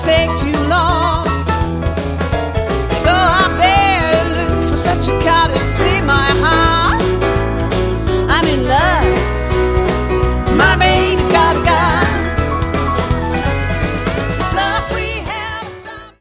take too long. Go out there and look for such a cottage